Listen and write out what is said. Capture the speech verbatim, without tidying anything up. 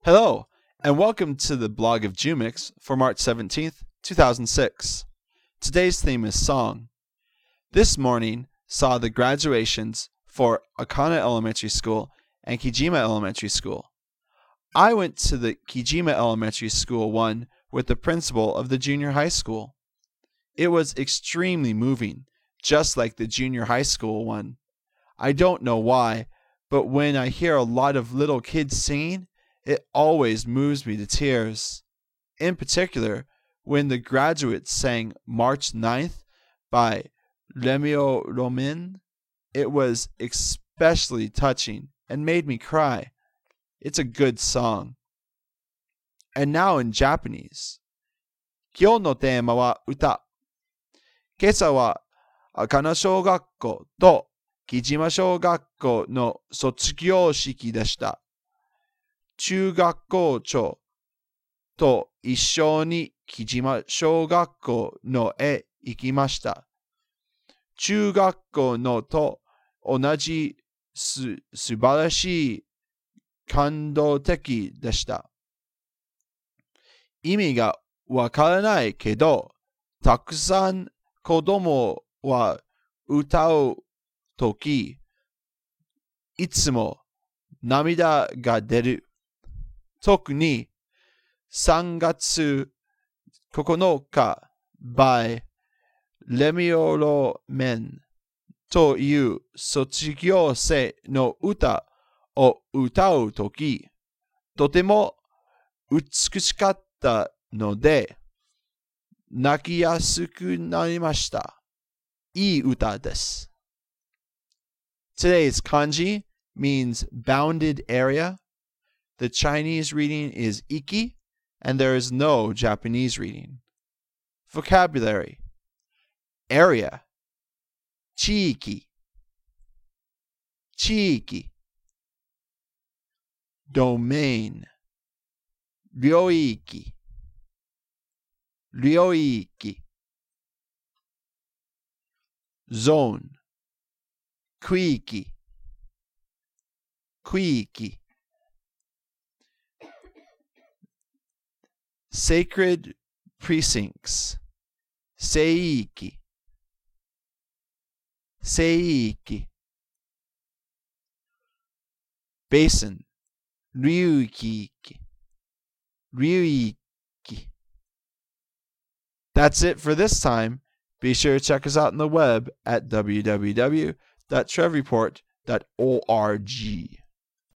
Hello, and welcome to the blog of Jumix for March seventeenth, two thousand six. Today's theme is song. This morning saw the graduations for Akana Elementary School and Kijima Elementary School. I went to the Kijima Elementary School one with the principal of the junior high school. It was extremely moving, just like the junior high school one. I don't know why, but when I hear a lot of little kids singing, it always moves me to tears. In particular, when the graduates sang March ninth by Lemio Romin, it was especially touching and made me cry. It's a good song. And now in Japanese. 今日のテーマは歌。今朝は赤名小学校と木島小学校の卒業式でした。中学校長と一緒に木島小学校のへ行きました。中学校のと同じす素晴らしい感動的でした。意味がわからないけど、たくさん子供は歌うとき、いつも涙が出る。特にさんがつここのか by レミオロメンという卒業生の歌を歌うとき、とても美しかったので、泣きやすくなりました。いい歌です。Today's kanji means bounded area. The Chinese reading is iki, and there is no Japanese reading. Vocabulary: area, chiiki, chiiki. Domain, ryoiki, ryoiki. Zone, kuiki, kuiki. Sacred precincts, seiki, seiki. Basin, ryuiki, ryuiki. That's it for this time. Be sure to check us out on the web at w w w dot trev report dot org.